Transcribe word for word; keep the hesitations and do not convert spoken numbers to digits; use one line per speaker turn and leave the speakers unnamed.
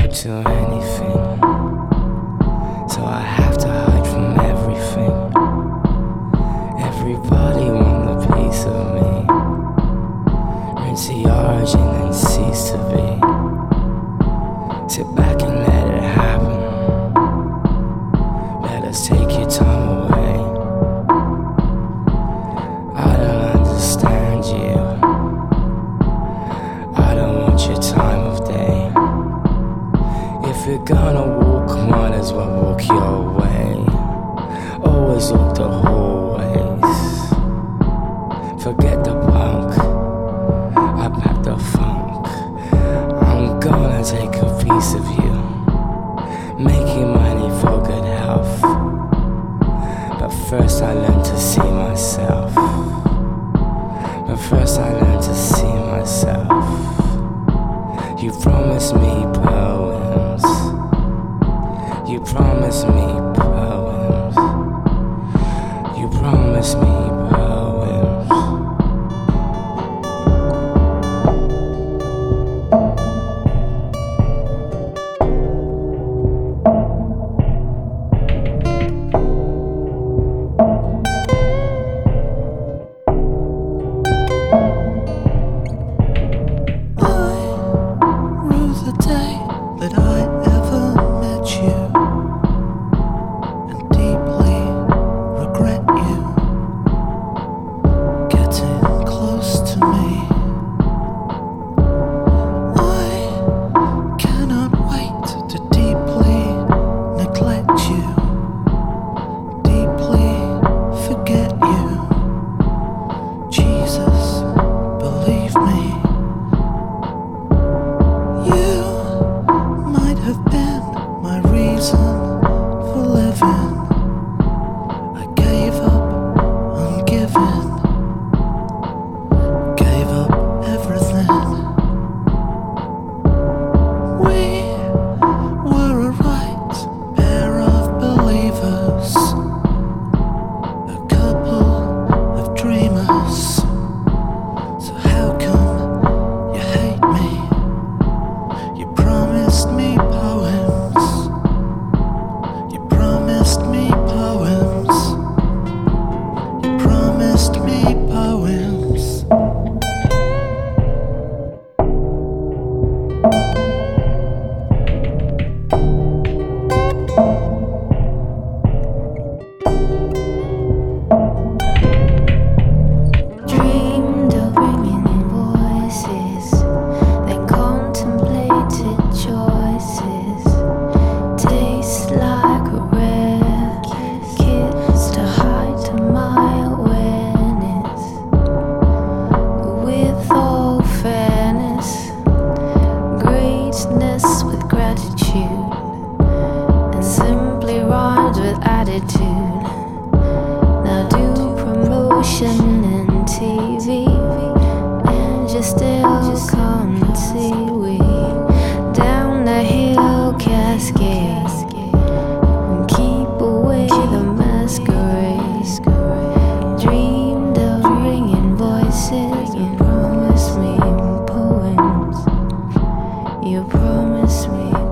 to anything, so I have to hide from everything. Everybody want a piece of me. Rinse the origin and cease to be. Sit back and let it happen. Let us take your time away. I don't understand you. I don't want your time of day. If you're gonna walk, might as well walk your way. Always walk the hallways. Forget the punk, I pack the funk. I'm gonna take a piece of you, making money for good health. But first I learn to see myself. But first I learn to see myself. You promised me poems. You promised me poems. You promised me poems.
That I ever met you, and deeply regret you getting close to me. I cannot wait to deeply neglect you, deeply forget you. Jesus, believe me. You have been my reason for living. I gave up on giving, gave up everything. We were a right pair of believers, a couple of dreamers. So how come you hate me? You promised me poems. You promised me poems. You promised me poems.
Dreamed of bringing in voices, then contemplated choices. Tastes like a rare kiss to hide to my awareness. With all fairness, greatness with gratitude, and simply rhymes with attitude. Now do promotion and T V, and you still can't see we down the hill cascade, and keep away the masquerade. Dreamed of ringing voices. You promised me poems. You promised me